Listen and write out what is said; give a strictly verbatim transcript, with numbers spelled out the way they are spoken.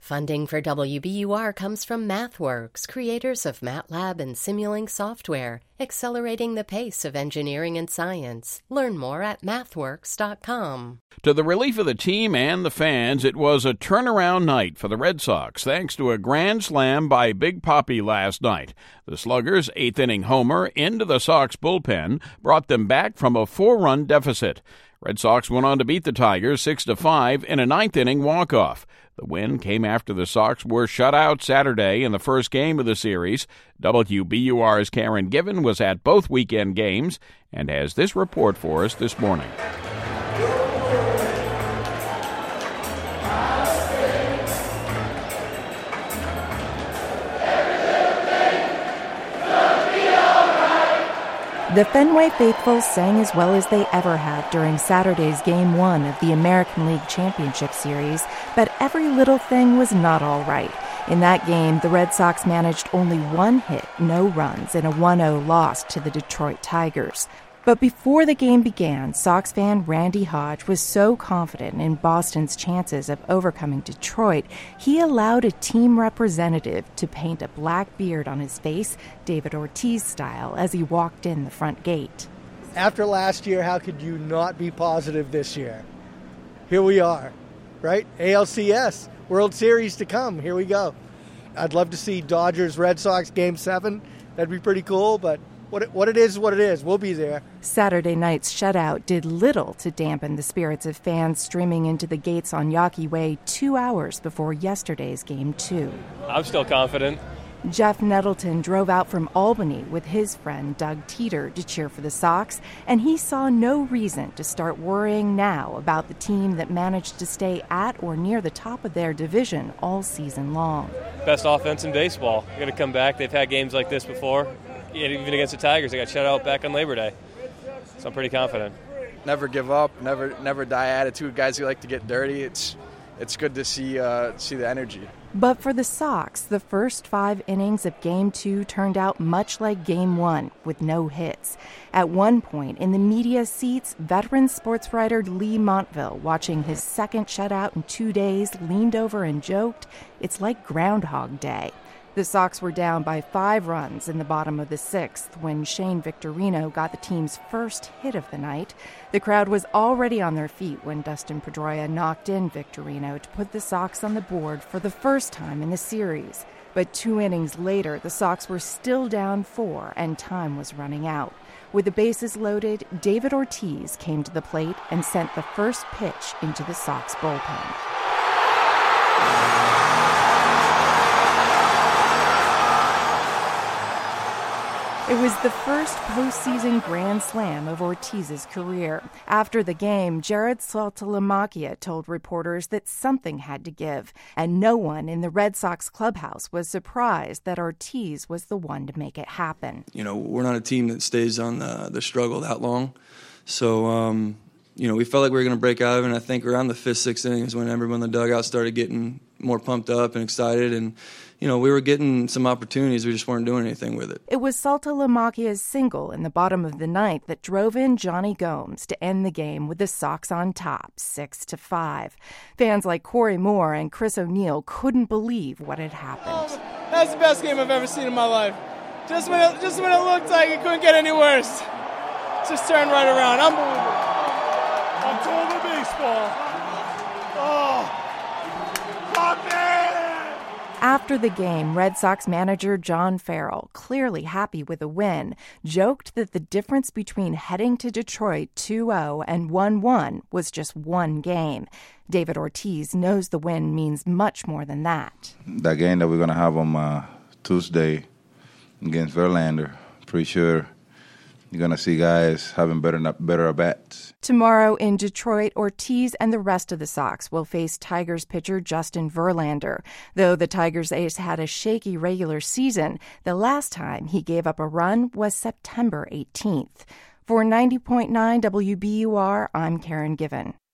Funding for W B U R comes from MathWorks, creators of MATLAB and Simulink software, accelerating the pace of engineering and science. Learn more at mathworks dot com. To the relief of the team and the fans, it was a turnaround night for the Red Sox, thanks to a grand slam by Big Papi last night. The Sluggers' eighth-inning homer into the Sox bullpen brought them back from a four-run deficit. Red Sox went on to beat the Tigers six to five in a ninth-inning walk-off. The win came after the Sox were shut out Saturday in the first game of the series. W B U R's Karen Given was at both weekend games and has this report for us this morning. The Fenway faithful sang as well as they ever have during Saturday's Game one of the American League Championship Series, but every little thing was not all right. In that game, the Red Sox managed only one hit, no runs, in a one oh loss to the Detroit Tigers. But before the game began, Sox fan Randy Hodge was so confident in Boston's chances of overcoming Detroit, he allowed a team representative to paint a black beard on his face, David Ortiz style, as he walked in the front gate. After last year, how could you not be positive this year? Here we are, right? A L C S, World Series to come. Here we go. I'd love to see Dodgers Red Sox Game seven. That'd be pretty cool, but What it, what it is, what it is. We'll be there. Saturday night's shutout did little to dampen the spirits of fans streaming into the gates on Yawkey Way two hours before yesterday's Game two. I'm still confident. Jeff Nettleton drove out from Albany with his friend Doug Teeter to cheer for the Sox, and he saw no reason to start worrying now about the team that managed to stay at or near the top of their division all season long. Best offense in baseball. They're going to come back. They've had games like this before. Even against the Tigers, they got shut out back on Labor Day. So I'm pretty confident. Never give up, never never die attitude. Guys who like to get dirty. It's it's good to see uh, see the energy. But for the Sox, the first five innings of Game two turned out much like Game one, with no hits. At one point, in the media seats, veteran sports writer Lee Montville, watching his second shutout in two days, leaned over and joked, "It's like Groundhog Day." The Sox were down by five runs in the bottom of the sixth when Shane Victorino got the team's first hit of the night. The crowd was already on their feet when Dustin Pedroia knocked in Victorino to put the Sox on the board for the first time in the series. But two innings later, the Sox were still down four and time was running out. With the bases loaded, David Ortiz came to the plate and sent the first pitch into the Sox bullpen. It was the first postseason grand slam of Ortiz's career. After the game, Jared Saltalamacchia told reporters that something had to give, and no one in the Red Sox clubhouse was surprised that Ortiz was the one to make it happen. You know, we're not a team that stays on the, the struggle that long. So, um, you know, we felt like we were going to break out of it, and I think around the fifth, sixth inning is when everyone in the dugout started getting more pumped up and excited, and you know, we were getting some opportunities, we just weren't doing anything with it. It was Saltalamacchia's single in the bottom of the ninth that drove in Johnny Gomes to end the game with the Sox on top, six to five. Fans like Corey Moore and Chris O'Neill couldn't believe what had happened. That's the best game I've ever seen in my life. Just when it, just when it looked like it couldn't get any worse, just turned right around. Unbelievable. October baseball. Oh, fuck it! After the game, Red Sox manager John Farrell, clearly happy with a win, joked that the difference between heading to Detroit two oh and one one was just one game. David Ortiz knows the win means much more than that. That game that we're going to have on uh, Tuesday against Verlander, pretty sure you're going to see guys having better better at-bats. Tomorrow in Detroit, Ortiz and the rest of the Sox will face Tigers pitcher Justin Verlander. Though the Tigers ace had a shaky regular season, the last time he gave up a run was September eighteenth. For ninety point nine W B U R, I'm Karen Given.